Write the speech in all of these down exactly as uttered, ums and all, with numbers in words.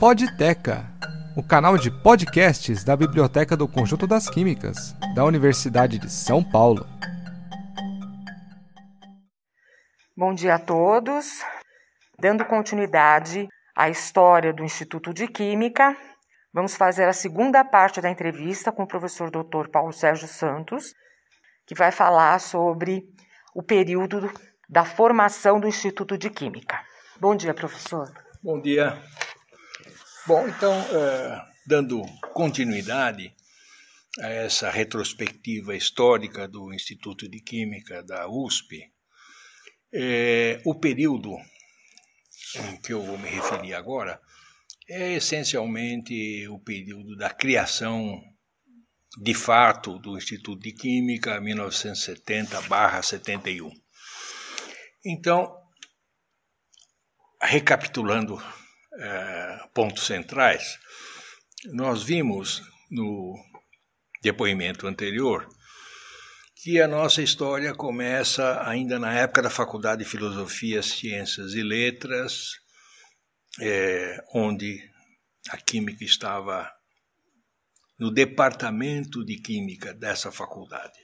Podteca, o canal de podcasts da Biblioteca do Conjunto das Químicas, da Universidade de São Paulo. Bom dia a todos. Dando continuidade à história do Instituto de Química, vamos fazer a segunda parte da entrevista com o professor doutor Paulo Sérgio Santos, que vai falar sobre o período da formação do Instituto de Química. Bom dia, professor. Bom dia. Bom, então, uh, dando continuidade a essa retrospectiva histórica do Instituto de Química da U S P, eh, o período em que eu vou me referir agora é essencialmente o período da criação de fato do Instituto de Química, mil novecentos e setenta barra setenta e um. Então, recapitulando uh, pontos centrais, nós vimos no depoimento anterior que a nossa história começa ainda na época da Faculdade de Filosofia, Ciências e Letras, é, onde a Química estava no departamento de Química dessa faculdade.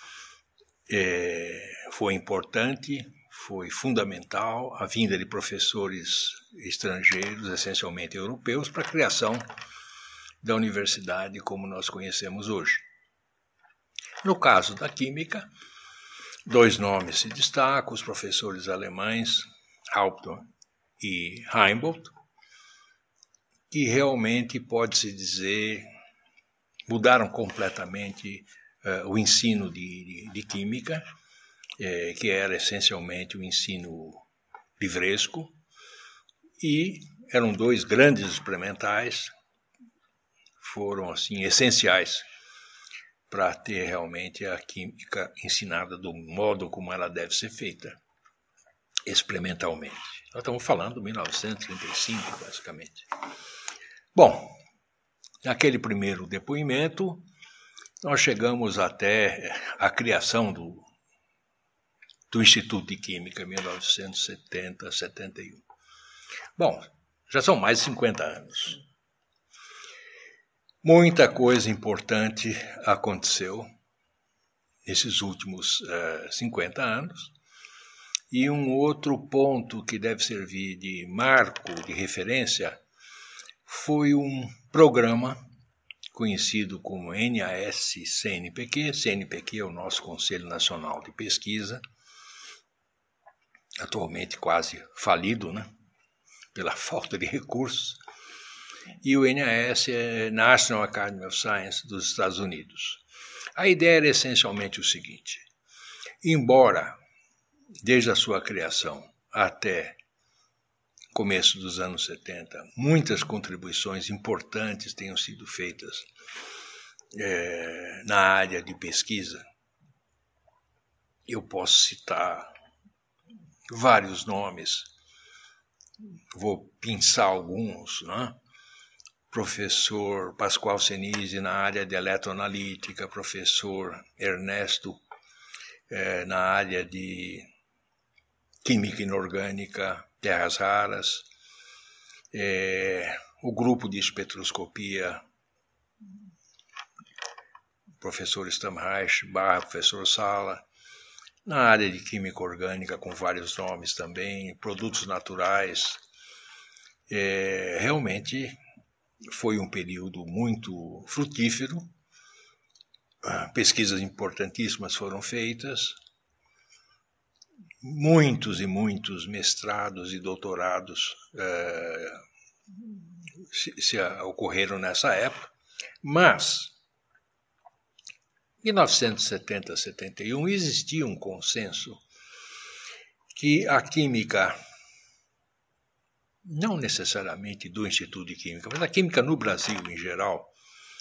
É, foi importante, foi fundamental a vinda de professores estrangeiros, essencialmente europeus, para a criação da universidade como nós conhecemos hoje. No caso da Química, dois nomes se destacam, os professores alemães, Hauptmann e Heimboldt, que realmente, pode-se dizer, mudaram completamente uh, o ensino de, de, de Química, eh, que era essencialmente o ensino livresco, e eram dois grandes experimentais, foram assim essenciais para ter realmente a química ensinada do modo como ela deve ser feita, experimentalmente. Nós estamos falando de mil novecentos e trinta e cinco, basicamente. Bom, naquele primeiro depoimento, nós chegamos até a criação do, do Instituto de Química, em mil novecentos e setenta, setenta e um. Bom, já são mais de cinquenta anos. Muita coisa importante aconteceu nesses últimos uh, cinquenta anos, e um outro ponto que deve servir de marco, de referência, foi um programa conhecido como N A S C N P Q. C N P Q é o nosso Conselho Nacional de Pesquisa, atualmente quase falido, né? Pela falta de recursos. E o N A S é National Academy of Science dos Estados Unidos. A ideia era essencialmente o seguinte: embora, desde a sua criação até começo dos anos setenta, muitas contribuições importantes tenham sido feitas é, na área de pesquisa, eu posso citar vários nomes, vou pinçar alguns, né? Professor Pascoal Senise na área de eletroanalítica, professor Ernesto eh, na área de química inorgânica, terras raras, eh, o grupo de espectroscopia, professor Stamreich, barra professor Sala, na área de química orgânica com vários nomes também, produtos naturais, eh, realmente foi um período muito frutífero, pesquisas importantíssimas foram feitas, muitos e muitos mestrados e doutorados eh, se, se ocorreram nessa época, mas em mil novecentos e setenta, setenta e um existia um consenso que a química, não necessariamente do Instituto de Química, mas a química no Brasil em geral,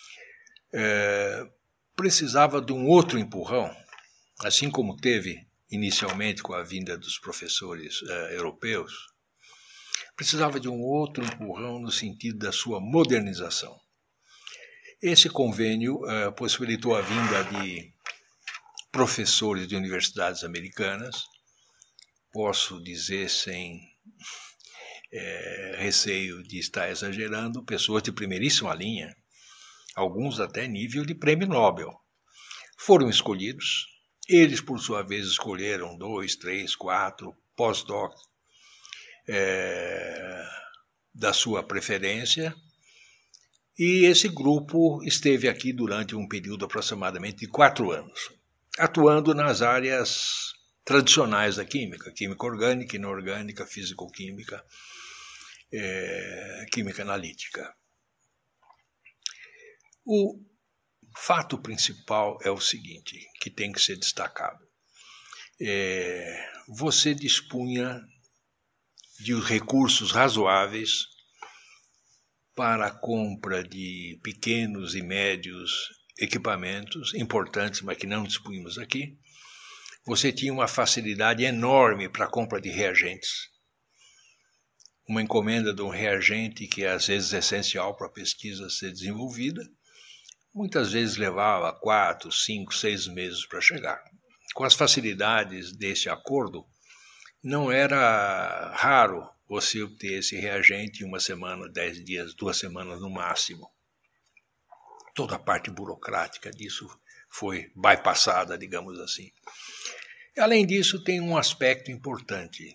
é, precisava de um outro empurrão, assim como teve inicialmente com a vinda dos professores é, europeus, precisava de um outro empurrão no sentido da sua modernização. Esse convênio é, possibilitou a vinda de professores de universidades americanas, posso dizer sem é, receio de estar exagerando, pessoas de primeiríssima linha, alguns até nível de prêmio Nobel, foram escolhidos. Eles, por sua vez, escolheram dois, três, quatro pós-doc é, da sua preferência, e esse grupo esteve aqui durante um período aproximadamente de quatro anos, atuando nas áreas tradicionais da química, química orgânica, inorgânica, físico-química, é, química analítica. O fato principal é o seguinte, que tem que ser destacado. É, você dispunha de recursos razoáveis para a compra de pequenos e médios equipamentos importantes, mas que não dispunhamos aqui. Você tinha uma facilidade enorme para a compra de reagentes. Uma encomenda de um reagente que às vezes é essencial para a pesquisa ser desenvolvida, muitas vezes levava quatro, cinco, seis meses para chegar. Com as facilidades desse acordo, não era raro você obter esse reagente em uma semana, dez dias, duas semanas no máximo. Toda a parte burocrática disso foi bypassada, digamos assim. Além disso, tem um aspecto importante.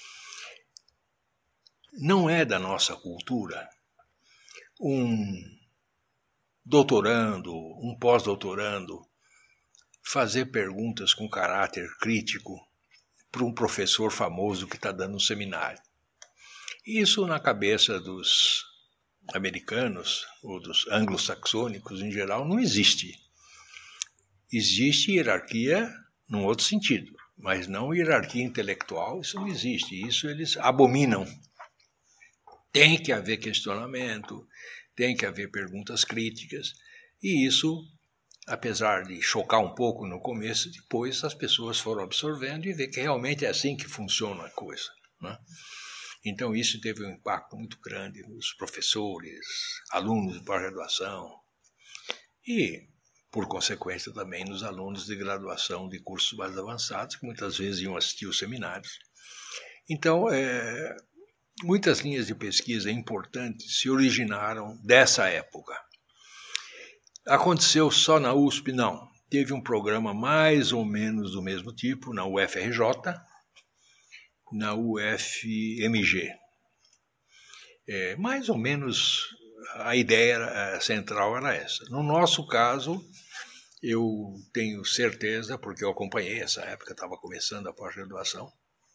Não é da nossa cultura um doutorando, um pós-doutorando, fazer perguntas com caráter crítico para um professor famoso que está dando um seminário. Isso na cabeça dos americanos, ou dos anglo-saxônicos em geral, não existe. Existe hierarquia num outro sentido, mas não hierarquia intelectual, isso não existe, isso eles abominam. Tem que haver questionamento, tem que haver perguntas críticas, e isso, apesar de chocar um pouco no começo, depois as pessoas foram absorvendo e vê que realmente é assim que funciona a coisa, né? Então isso teve um impacto muito grande nos professores, alunos de pós-graduação e, por consequência, também nos alunos de graduação de cursos mais avançados, que muitas vezes iam assistir os seminários. Então, é, muitas linhas de pesquisa importantes se originaram dessa época. Aconteceu só na U S P? Não. Teve um programa mais ou menos do mesmo tipo na U F R J, na U F M G. É, mais ou menos a ideia central era essa. No nosso caso, eu tenho certeza, porque eu acompanhei essa época, estava começando a pós-graduação,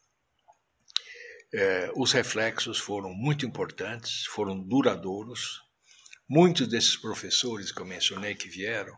é, os reflexos foram muito importantes, foram duradouros. Muitos desses professores que eu mencionei que vieram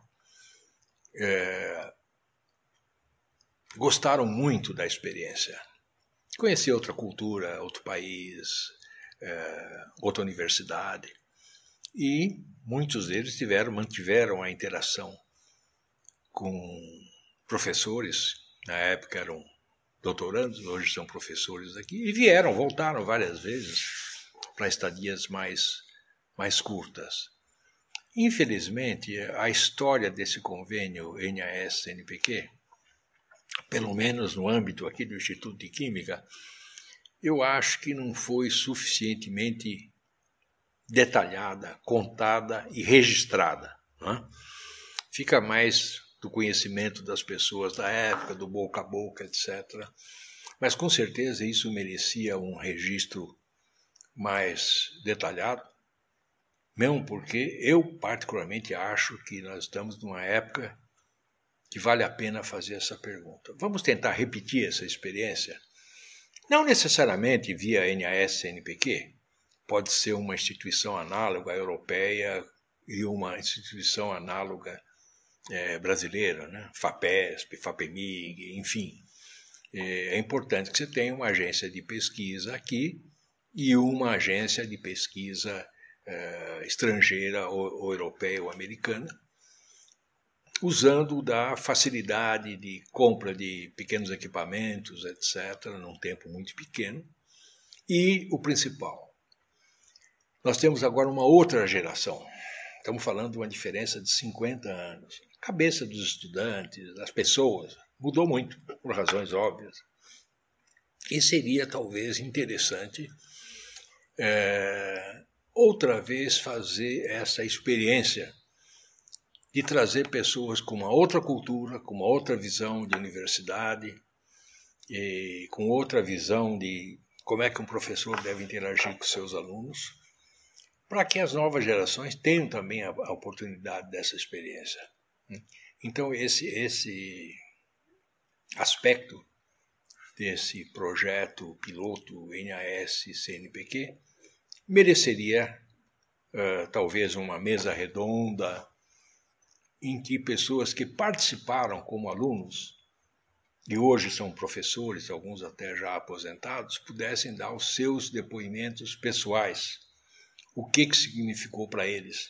é, gostaram muito da experiência. Conheci outra cultura, outro país, é, outra universidade. E muitos deles tiveram, mantiveram a interação com professores, na época eram doutorandos, hoje são professores aqui, e vieram, voltaram várias vezes para estadias mais, mais curtas. Infelizmente, a história desse convênio N A S N P Q, pelo menos no âmbito aqui do Instituto de Química, eu acho que não foi suficientemente detalhada, contada e registrada, né? Fica mais do conhecimento das pessoas da época, do boca a boca, etcétera. Mas com certeza isso merecia um registro mais detalhado, mesmo porque eu particularmente acho que nós estamos numa época que vale a pena fazer essa pergunta. Vamos tentar repetir essa experiência? Não necessariamente via N A S N P Q, pode ser uma instituição análoga à europeia e uma instituição análoga é, brasileira, né? FAPESP, FAPEMIG, enfim. É importante que você tenha uma agência de pesquisa aqui e uma agência de pesquisa é, estrangeira, ou, ou europeia ou americana, usando da facilidade de compra de pequenos equipamentos, etcétera, num tempo muito pequeno. E o principal, nós temos agora uma outra geração. Estamos falando de uma diferença de cinquenta anos. A cabeça dos estudantes, das pessoas, mudou muito, por razões óbvias. E seria talvez interessante é, outra vez fazer essa experiência de trazer pessoas com uma outra cultura, com uma outra visão de universidade, e com outra visão de como é que um professor deve interagir com seus alunos, para que as novas gerações tenham também a, a oportunidade dessa experiência. Então, esse, esse aspecto desse projeto piloto N A S C N P Q mereceria uh, talvez uma mesa redonda em que pessoas que participaram como alunos e hoje são professores, alguns até já aposentados, pudessem dar os seus depoimentos pessoais. O que, que significou para eles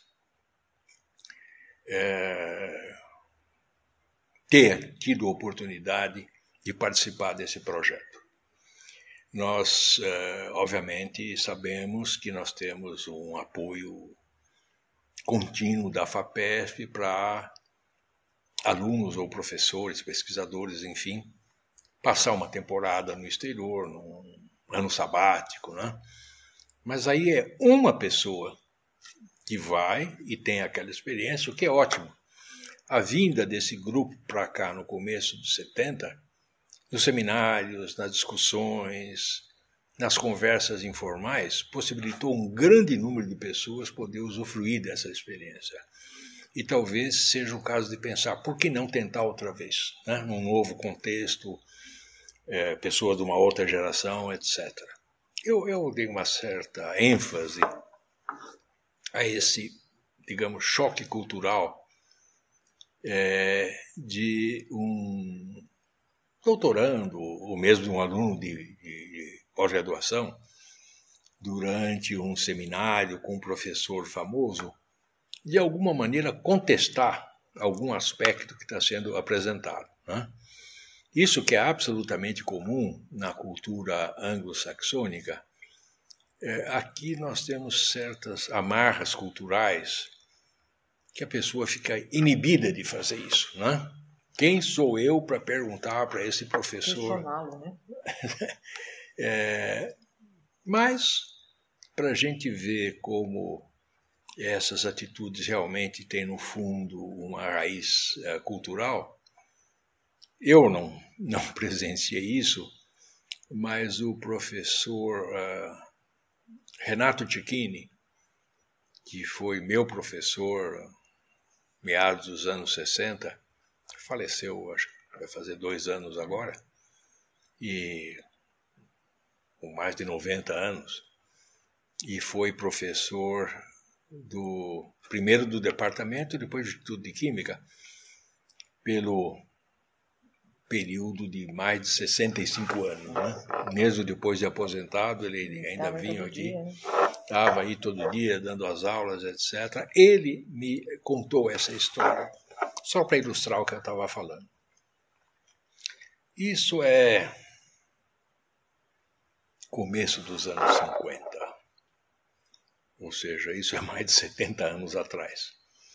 é, ter tido a oportunidade de participar desse projeto. Nós, é, obviamente, sabemos que nós temos um apoio contínuo da FAPESP para alunos ou professores, pesquisadores, enfim, passar uma temporada no exterior, num ano sabático, né? Mas aí é uma pessoa que vai e tem aquela experiência, o que é ótimo. A vinda desse grupo para cá no começo dos setenta, nos seminários, nas discussões, nas conversas informais, possibilitou um grande número de pessoas poder usufruir dessa experiência. E talvez seja o caso de pensar, por que não tentar outra vez, né? Num novo contexto, é, pessoas de uma outra geração, etcétera. Eu, eu dei uma certa ênfase a esse, digamos, choque cultural é, de um doutorando, ou mesmo de um aluno de, de, de pós-graduação, durante um seminário com um professor famoso, de alguma maneira contestar algum aspecto que está sendo apresentado, né? Isso que é absolutamente comum na cultura anglo-saxônica, é, aqui nós temos certas amarras culturais que a pessoa fica inibida de fazer isso, né? Quem sou eu para perguntar para esse professor? Questioná-lo, né? é, mas, para a gente ver como essas atitudes realmente têm, no fundo, uma raiz uh, cultural, eu não, não presenciei isso, mas o professor uh, Renato Cecchini, que foi meu professor meados dos anos sessenta, faleceu, acho que vai fazer dois anos agora, e com mais de noventa anos, e foi professor do primeiro do departamento e depois de tudo de Química, pelo período de mais de sessenta e cinco anos, né? Mesmo depois de aposentado, ele ainda Tava vinha todo aqui, dia, né? estava aí todo dia dando as aulas, etcétera. Ele me contou essa história, só para ilustrar o que eu estava falando. Isso é começo dos anos cinquenta, ou seja, isso é mais de setenta anos atrás.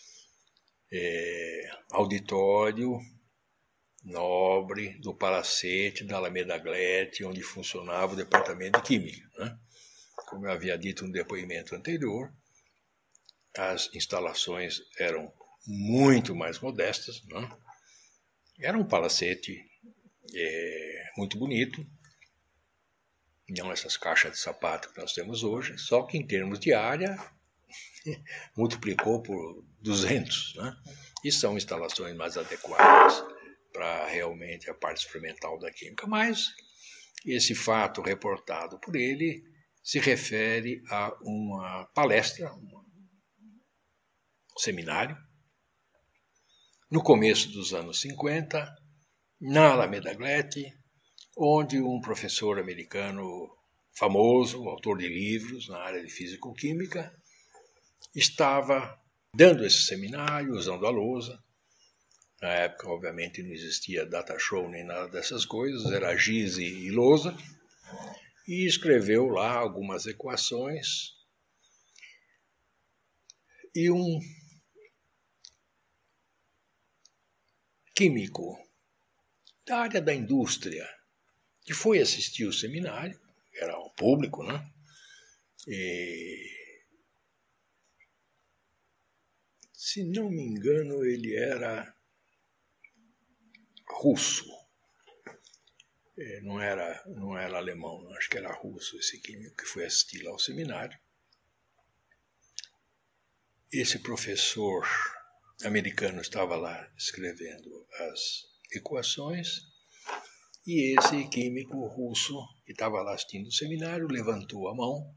É, auditório nobre do Palacete, da Alameda Glete, onde funcionava o departamento de Química, né? Como eu havia dito no depoimento anterior, as instalações eram muito mais modestas, né? Era um palacete é, muito bonito, não essas caixas de sapato que nós temos hoje, só que em termos de área multiplicou por duzentos, né? E são instalações mais adequadas para realmente a parte experimental da química. Mas esse fato reportado por ele se refere a uma palestra, um seminário, no começo dos anos cinquenta, na Alameda Glete, onde um professor americano famoso, autor de livros na área de físico-química, estava dando esse seminário, usando a lousa. Na época, obviamente, não existia data show nem nada dessas coisas, era giz e lousa, e escreveu lá algumas equações. E um químico da área da indústria, que foi assistir o seminário, era o público, né? E, se não me engano, ele era russo. Não era, não era alemão, não, acho que era russo esse químico que foi assistir lá ao seminário. Esse professor americano estava lá escrevendo as equações e esse químico russo que estava lá assistindo o seminário levantou a mão,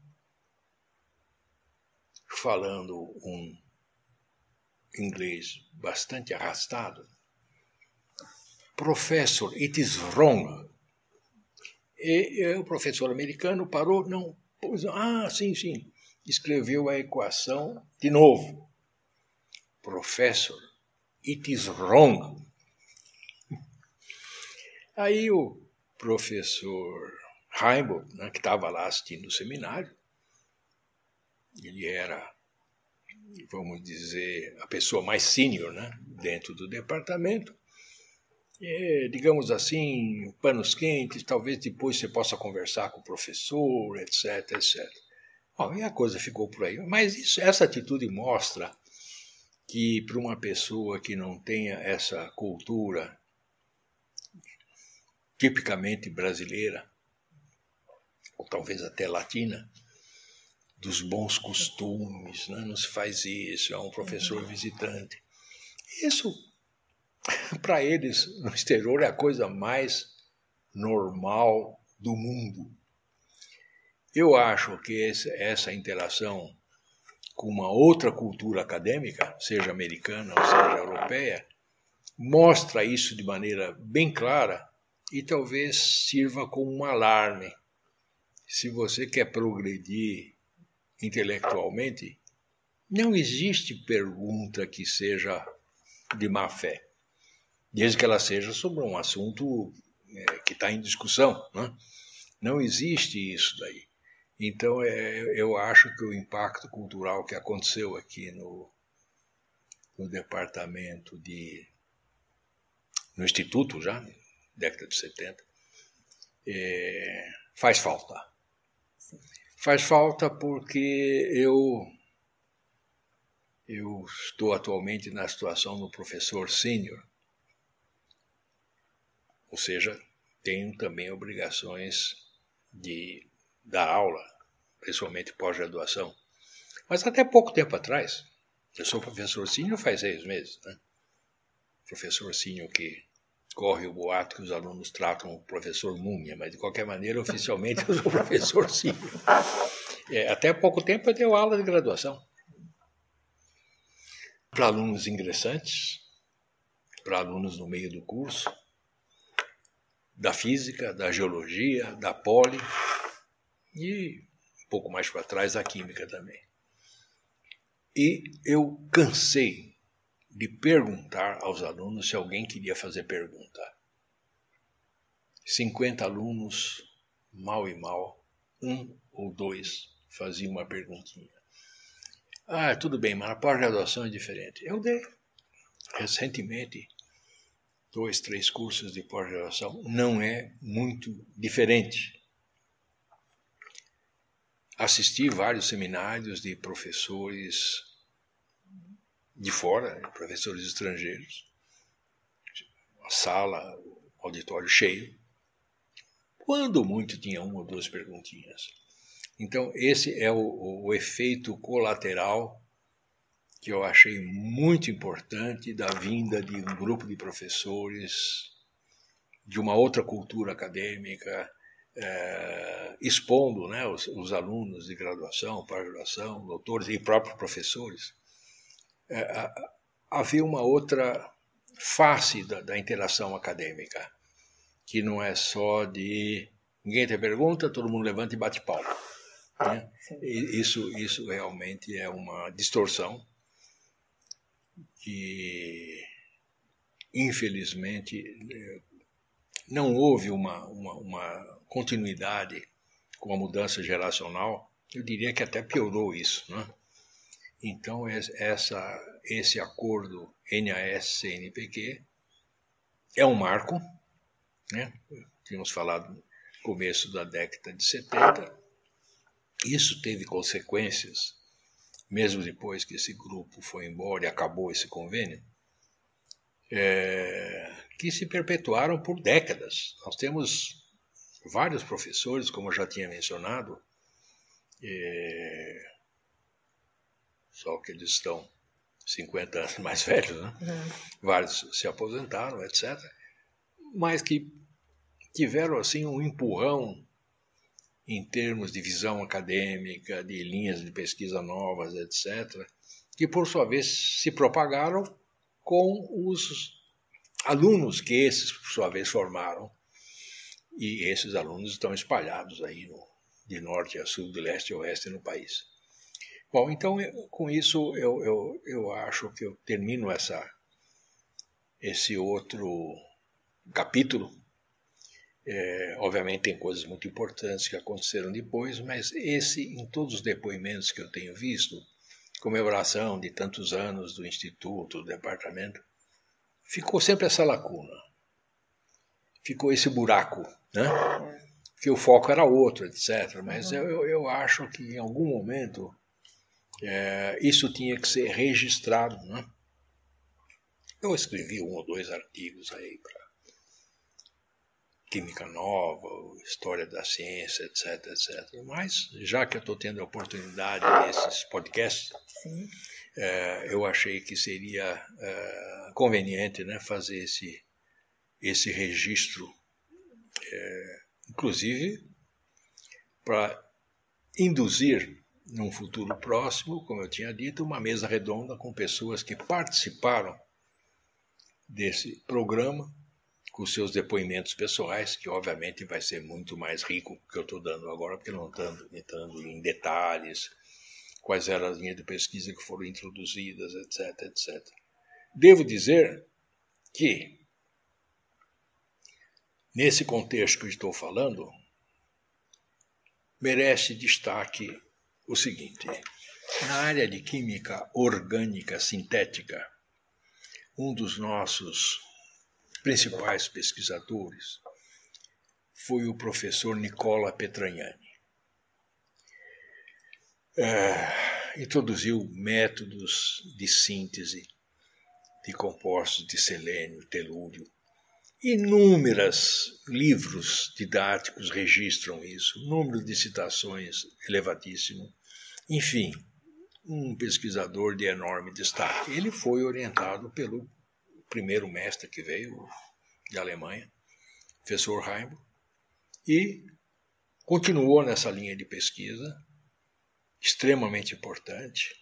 falando um inglês bastante arrastado. Professor, it is wrong. E, e o professor americano parou, não, pois, ah, sim, sim, escreveu a equação de novo. Professor, it is wrong. Aí o professor Heimburg, né, que estava lá assistindo o seminário, ele era, vamos dizer, a pessoa mais sênior, né, dentro do departamento. É, digamos assim, panos quentes, talvez depois você possa conversar com o professor, etc, etcétera. Bom, e a coisa ficou por aí. Mas isso, essa atitude mostra que para uma pessoa que não tenha essa cultura tipicamente brasileira, ou talvez até latina, dos bons costumes, né? Não se faz isso, é um professor visitante. Isso, para eles, no exterior, é a coisa mais normal do mundo. Eu acho que essa interação com uma outra cultura acadêmica, seja americana ou seja europeia, mostra isso de maneira bem clara e talvez sirva como um alarme. Se você quer progredir intelectualmente, não existe pergunta que seja de má fé, desde que ela seja sobre um assunto é, que está em discussão, né? Não existe isso daí. Então, é, eu acho que o impacto cultural que aconteceu aqui no, no departamento de... no Instituto já, década de setenta, é, faz falta. Sim. Faz falta porque eu, eu estou atualmente na situação do professor sênior, ou seja, tenho também obrigações de dar aula, principalmente pós-graduação. Mas até pouco tempo atrás, eu sou professor sênior faz seis meses, né? Professor sênior que corre o boato que os alunos tratam o professor Múmia, mas de qualquer maneira, oficialmente, eu sou professor sênior. É, até pouco tempo eu dei aula de graduação. Para alunos ingressantes, para alunos no meio do curso, da física, da geologia, da poli e um pouco mais para trás da química também. E eu cansei de perguntar aos alunos se alguém queria fazer pergunta. cinquenta alunos, mal e mal, um ou dois faziam uma perguntinha. Ah, tudo bem, mas a pós-graduação é diferente. Eu dei recentemente dois, três cursos de pós-graduação, não é muito diferente. Assisti vários seminários de professores de fora, professores estrangeiros, a sala, o auditório cheio. Quando muito tinha uma ou duas perguntinhas. Então, esse é o, o efeito colateral que eu achei muito importante da vinda de um grupo de professores de uma outra cultura acadêmica, é, expondo, né, os, os alunos de graduação, pós-graduação, doutores e próprios professores. É, havia uma outra face da, da interação acadêmica, que não é só de ninguém tem pergunta, todo mundo levanta e bate palma. Né? Isso, isso realmente é uma distorção que, infelizmente, não houve uma, uma, uma continuidade com a mudança geracional. Eu diria que até piorou isso, né? Então, essa, esse acordo N A S C N P Q é um marco, né? Tínhamos falado no começo da década de setenta, Isso teve consequências, mesmo depois que esse grupo foi embora e acabou esse convênio, é, que se perpetuaram por décadas. Nós temos vários professores, como eu já tinha mencionado, é, só que eles estão cinquenta anos mais velhos, né? Uhum. Vários se aposentaram, etcétera, mas que tiveram assim um empurrão em termos de visão acadêmica, de linhas de pesquisa novas, etcétera, que por sua vez se propagaram com os alunos que esses, por sua vez, formaram. E esses alunos estão espalhados aí no, de norte a sul, de leste a oeste no país. Bom, então, eu, com isso, eu, eu, eu acho que eu termino essa, esse outro capítulo. É, obviamente tem coisas muito importantes que aconteceram depois, mas esse, em todos os depoimentos que eu tenho visto, comemoração de tantos anos do Instituto, do departamento, ficou sempre essa lacuna. Ficou esse buraco, né? Que o foco era outro, etcétera. Mas eu, eu acho que em algum momento é, isso tinha que ser registrado, né? Eu escrevi um ou dois artigos aí para Química Nova, História da Ciência, etc, etcétera. Mas, já que eu estou tendo a oportunidade desses podcasts, é, eu achei que seria é, conveniente, né, fazer esse, esse registro, é, inclusive para induzir, num futuro próximo, como eu tinha dito, uma mesa redonda com pessoas que participaram desse programa, com seus depoimentos pessoais, que obviamente vai ser muito mais rico do que eu estou dando agora, porque não estou entrando em detalhes, quais eram as linhas de pesquisa que foram introduzidas, etc, etcétera. Devo dizer que, nesse contexto que eu estou falando, merece destaque o seguinte: na área de química orgânica sintética, um dos nossos principais pesquisadores foi o professor Nicola Petragnani. É, introduziu métodos de síntese de compostos de selênio, telúrio. Inúmeros livros didáticos registram isso, número de citações elevadíssimo. Enfim, um pesquisador de enorme destaque. Ele foi orientado pelo primeiro mestre que veio de Alemanha, professor Heimburg, e continuou nessa linha de pesquisa, extremamente importante,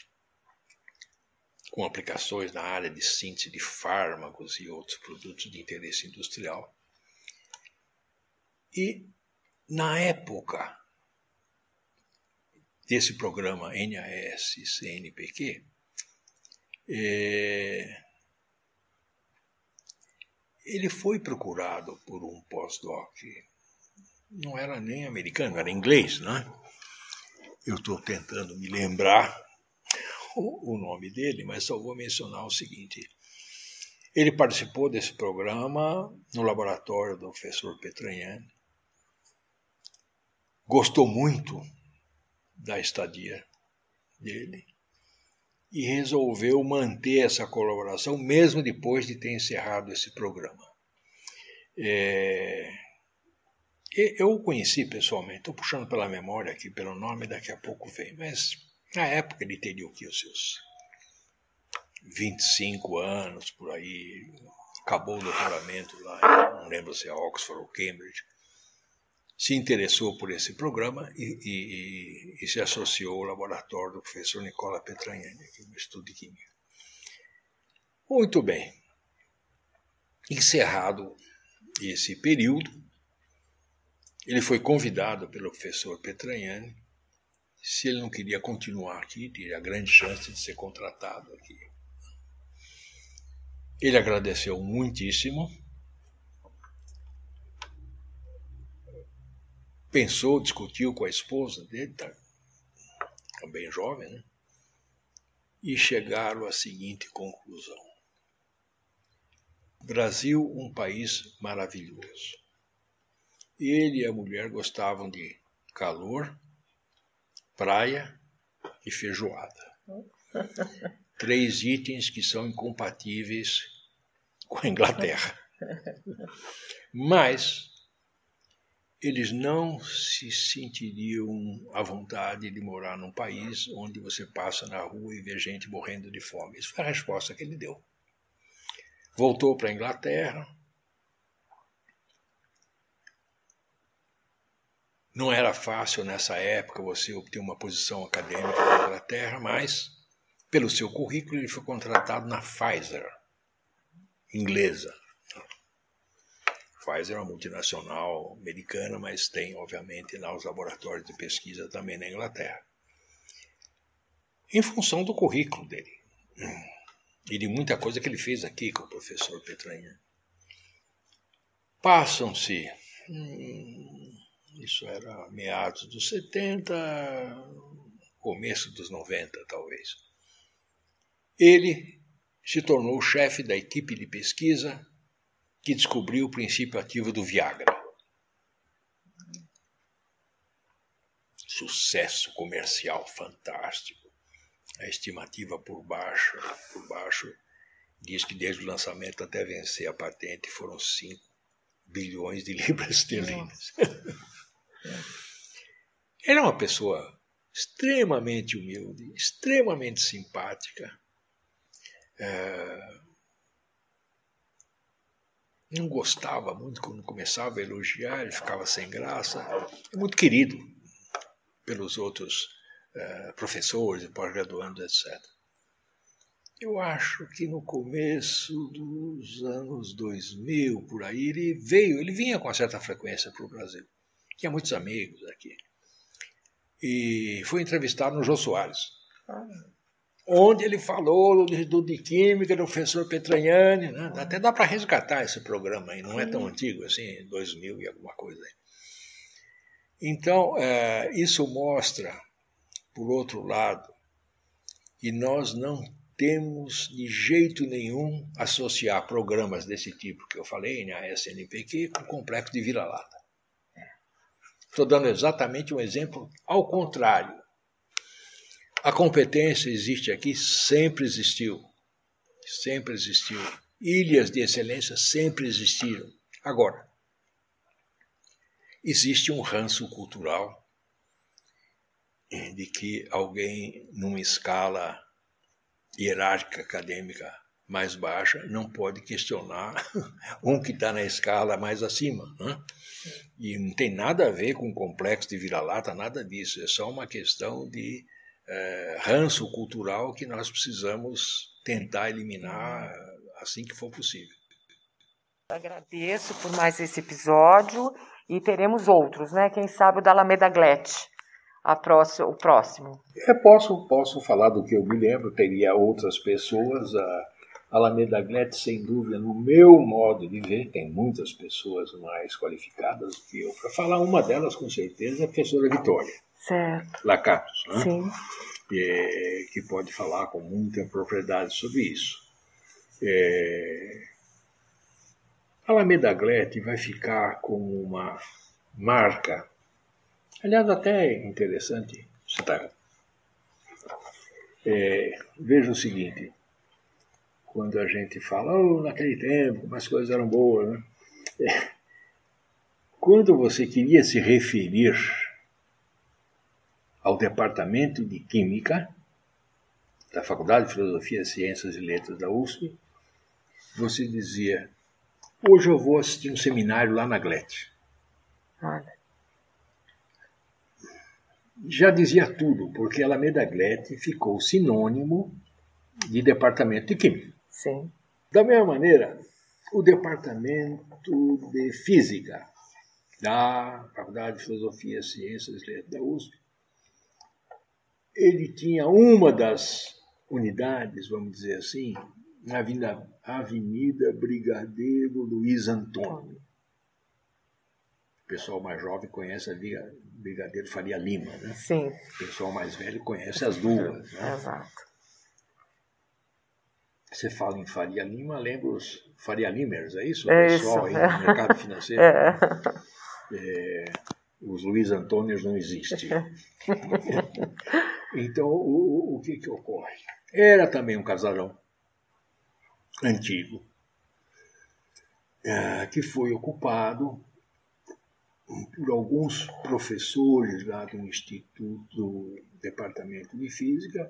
com aplicações na área de síntese de fármacos e outros produtos de interesse industrial. E, na época desse programa N A S C N P Q, é, ele foi procurado por um pós-doc, não era nem americano, era inglês, né? Eu estou tentando me lembrar o, o nome dele, mas só vou mencionar o seguinte. Ele participou desse programa no laboratório do professor Petragnani, gostou muito da estadia dele e resolveu manter essa colaboração mesmo depois de ter encerrado esse programa. É... Eu o conheci pessoalmente, estou puxando pela memória aqui, pelo nome, daqui a pouco vem, mas na época ele teria o que, os seus vinte e cinco anos, por aí, acabou o doutoramento lá, não lembro se é Oxford ou Cambridge, se interessou por esse programa e, e, e se associou ao laboratório do professor Nicola Petragnani, aqui no Estudo de Química. Muito bem. Encerrado esse período, ele foi convidado pelo professor Petragnani se ele não queria continuar aqui, teria a grande chance de ser contratado aqui. Ele agradeceu muitíssimo, pensou, discutiu com a esposa dele, tá, também jovem, né? E chegaram à seguinte conclusão. Brasil, um país maravilhoso. Ele e a mulher gostavam de calor, praia e feijoada. Três itens que são incompatíveis com a Inglaterra. Mas eles não se sentiriam à vontade de morar num país onde você passa na rua e vê gente morrendo de fome. Isso foi a resposta que ele deu. Voltou para a Inglaterra. Não era fácil nessa época você obter uma posição acadêmica na Inglaterra, mas, pelo seu currículo, ele foi contratado na Pfizer, inglesa. Pfizer é uma multinacional americana, mas tem, obviamente, lá os laboratórios de pesquisa também na Inglaterra. Em função do currículo dele e de muita coisa que ele fez aqui com o professor Petragnan. Passam-se... Hum, Isso era meados dos setenta, começo dos noventa, talvez. Ele se tornou o chefe da equipe de pesquisa que descobriu o princípio ativo do Viagra. Sucesso comercial fantástico. A estimativa por baixo, por baixo diz que desde o lançamento até vencer a patente foram cinco bilhões de libras esterlinas. Ele é uma pessoa extremamente humilde, extremamente simpática. É... Não gostava muito quando começava a elogiar, ele ficava sem graça. É muito querido pelos outros é, professores, pós-graduandos, etcétera. Eu acho que no começo dos anos dois mil, por aí, ele veio, ele vinha com uma certa frequência para o Brasil. Tinha muitos amigos aqui. E foi entrevistado no Jô Soares, onde ele falou do Instituto de Química, do professor Petragnan, né? Até dá para resgatar esse programa aí, não é tão antigo assim, dois mil e alguma coisa. Então, é, isso mostra, por outro lado, que nós não temos de jeito nenhum associar programas desse tipo que eu falei, na S N P Q, com o complexo de vira-lata. Estou dando exatamente um exemplo ao contrário. A competência existe aqui, sempre existiu. Sempre existiu. Ilhas de excelência sempre existiram. Agora, existe um ranço cultural de que alguém, numa escala hierárquica acadêmica mais baixa, não pode questionar um que está na escala mais acima. Né? E não tem nada a ver com o complexo de vira-lata, nada disso. É só uma questão de é, ranço cultural que nós precisamos tentar eliminar assim que for possível. Agradeço por mais esse episódio e teremos outros, né? Quem sabe o da Alameda Glett, a próximo, o próximo. Eu posso, posso falar do que eu me lembro, teria outras pessoas... A Alameda Glett, sem dúvida, no meu modo de ver, tem muitas pessoas mais qualificadas do que eu. Para falar uma delas, com certeza, é a professora Vitória. Certo. Lacatos, né? Sim. É, que pode falar com muita propriedade sobre isso. É, Alameda Glett vai ficar como uma marca, aliás, até interessante citar. É, veja o seguinte... Quando a gente fala, oh, naquele tempo, as coisas eram boas, né? É. Quando você queria se referir ao departamento de Química da Faculdade de Filosofia, Ciências e Letras da U S P, você dizia, hoje eu vou assistir um seminário lá na Glett. Olha. Já dizia tudo, porque a Alameda Glett ficou sinônimo de departamento de Química. Sim. Da mesma maneira, o departamento de Física da Faculdade de Filosofia, Ciências e Letras da U S P, ele tinha uma das unidades, vamos dizer assim, na Avenida, Avenida Brigadeiro Luiz Antônio. O pessoal mais jovem conhece a Brigadeiro Faria Lima, né? Sim. O pessoal mais velho conhece as duas, né? Exato. Você fala em Faria Lima, lembra os Faria Limers, é isso? É o pessoal isso. aí no mercado financeiro. É. É, Os Luiz Antônios não existem. Então, o, o que que ocorre? Era também um casarão antigo, é, que foi ocupado por alguns professores lá do Instituto, do Departamento de Física,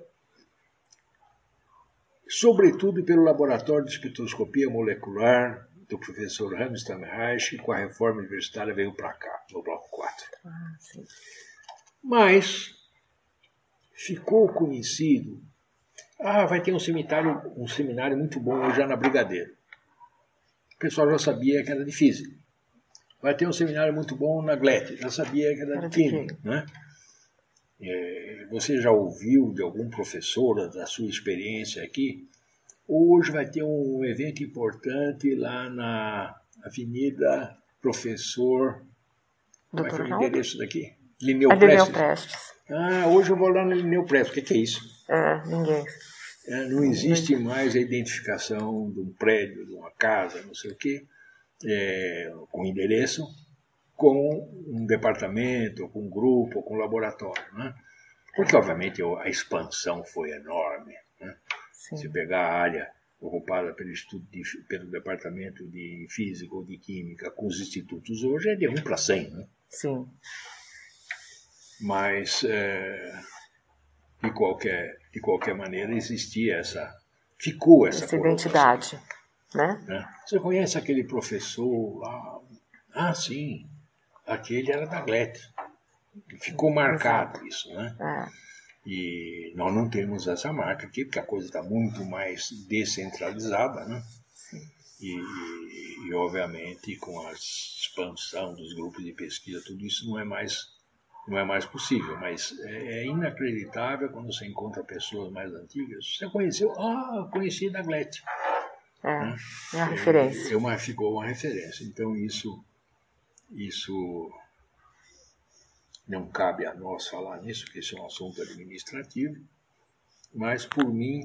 sobretudo pelo Laboratório de Espectroscopia Molecular do professor Hamstam Reich, com a reforma universitária veio para cá, no bloco quatro. Ah, sim. Mas ficou conhecido, ah, vai ter um seminário, um seminário muito bom hoje já na Brigadeiro. O pessoal já sabia que era de física. Vai ter um seminário muito bom na G L E T, já sabia que era, era de química. Né? É, você já ouviu de algum professor da sua experiência aqui? Hoje vai ter um evento importante lá na Avenida Professor... Como é que é o endereço daqui? Linneu Prestes. Prestes. Ah, hoje eu vou lá no Linneu Prestes. O que, que é isso? É, ninguém. É, não existe mais a identificação de um prédio, de uma casa, não sei o quê, é, com endereço, com um departamento, com um grupo, com um laboratório. Né? Porque, obviamente, a expansão foi enorme. Né? Se pegar a área ocupada pelo, estudo de, pelo departamento de física ou de química com os institutos hoje, é de um para cem. Né? Sim. Mas, é, de, qualquer, de qualquer maneira, existia essa... Ficou essa, essa identidade. Né? Né? Você conhece aquele professor lá? Ah, sim. Aquele era da G L E T. Ficou marcado. Exato. Isso, né? É. E nós não temos essa marca aqui, porque a coisa está muito mais descentralizada, né? E, e, e, obviamente, com a expansão dos grupos de pesquisa, tudo isso não é mais, não é mais possível. Mas é, é inacreditável quando você encontra pessoas mais antigas. Você conheceu? Ah, eu conheci da G L E T. É, né? é a referência. É, é uma, ficou uma referência. Então, isso... isso não cabe a nós falar nisso, porque isso é um assunto administrativo, mas, por mim,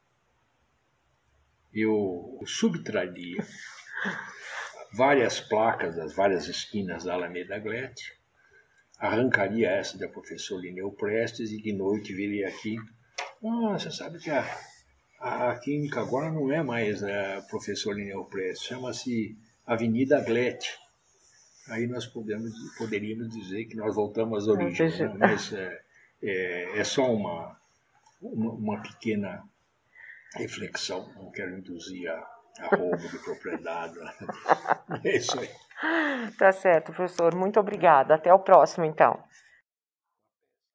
eu subtraria várias placas das várias esquinas da Alameda G L E T, arrancaria essa da professor Linneu Prestes e de noite viria aqui. Ah, você sabe que a, a, a química agora não é mais a professor Linneu Prestes, chama-se Avenida G L E T. Aí nós podemos, poderíamos dizer que nós voltamos às origens, né? Mas é, é, é só uma, uma, uma pequena reflexão, não quero induzir a, a roubo de propriedade. É isso aí. Tá certo, professor. Muito obrigada. Até o próximo, então.